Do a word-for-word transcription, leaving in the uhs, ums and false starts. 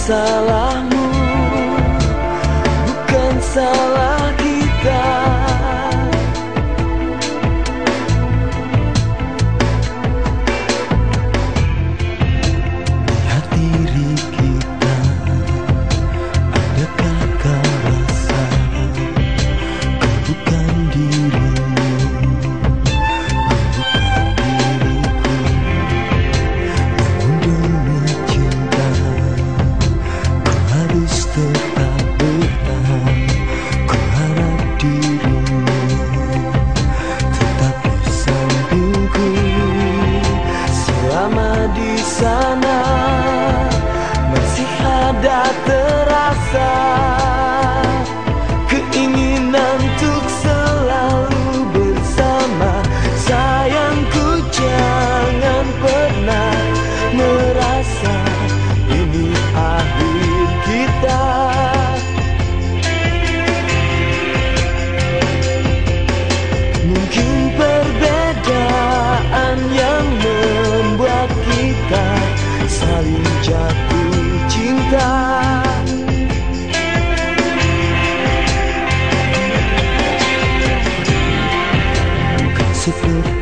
salahmu, bukan salah kita. Lihat diri kita, adakah kau rasa kau bukan dirimu, kau bukan diriku. Namun demi cinta kau harus tetap bertahan. Kau harap dirimu tetap di sampingku. Selama di sana masih ada terasa keinginan untuk selalu bersama. Sayangku, jangan pernah merasa ini akhir kita. Mungkin perbedaan yang membuat kita saling jatuh cinta. Bukan seperti